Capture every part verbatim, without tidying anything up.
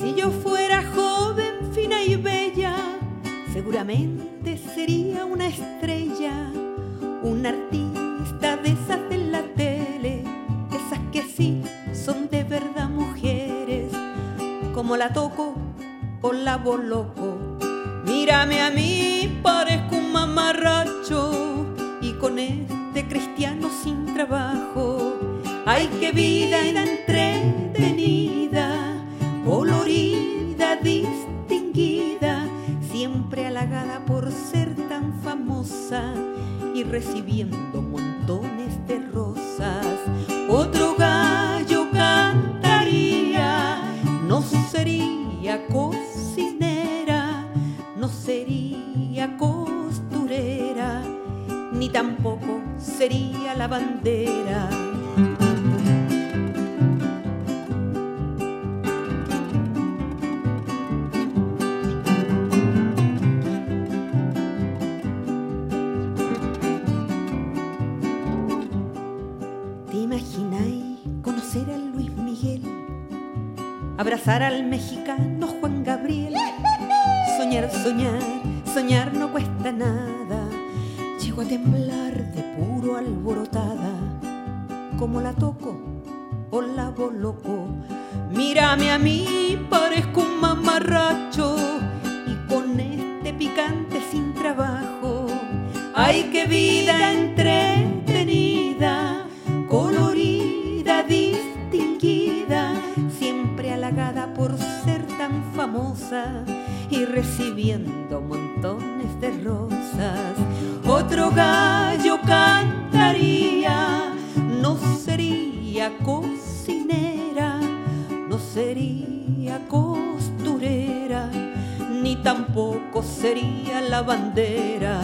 Si yo fuera joven, fina y bella, seguramente sería una estrella, una artista de esas de la tele, esas que sí son de verdad mujeres, como la Toco o la Boloco. Mírame a mí, parezco un mamarracho, y con este cristiano sin trabajo. Ay, qué vida entretenida, colorida, distinguida, siempre halagada por ser tan famosa y recibiendo montones de rosas. Otro gallo cantaría, no sería cocinera, no sería costurera, ni tampoco sería lavandera. ¿Te imagináis conocer a Luis Miguel, abrazar al mexicano Juan Gabriel? Soñar, soñar, soñar no cuesta nada. Llego a temblar de puro alborotada, como la Toco o la Boloco. Mírame a mí, parezco un mamarracho, y con este picante sin trabajo. Ay, qué vida entretenida, colorida, distinguida, siempre halagada por ser tan famosa y recibiendo montones de rosas. Otro gallo cantaría, no sería cocinera, no sería costurera, ni tampoco sería lavandera.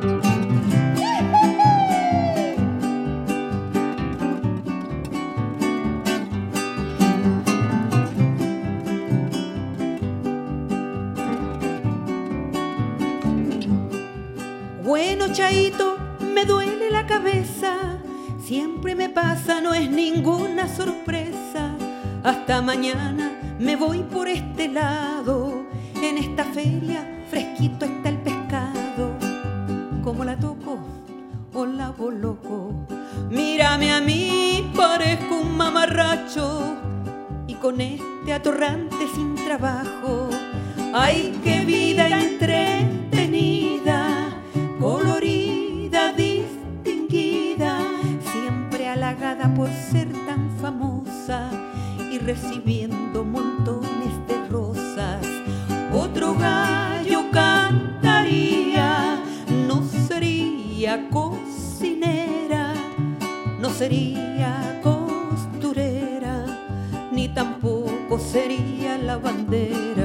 Bueno, Chaito, me duele la cabeza, siempre me pasa, no es ninguna sorpresa. Hasta mañana me voy por este lado, en esta feria fresquito está el pescado, como la Toco o la Boloco. Mírame a mí, parezco un mamarracho, y con este atorrante sin trabajo. Ay, qué vida entretenida, colorida, distinguida, siempre halagada por ser tan famosa y recibiendo montones de rosas. Otro gallo cantaría, no sería cocinera, no sería costurera, ni tampoco sería lavandera.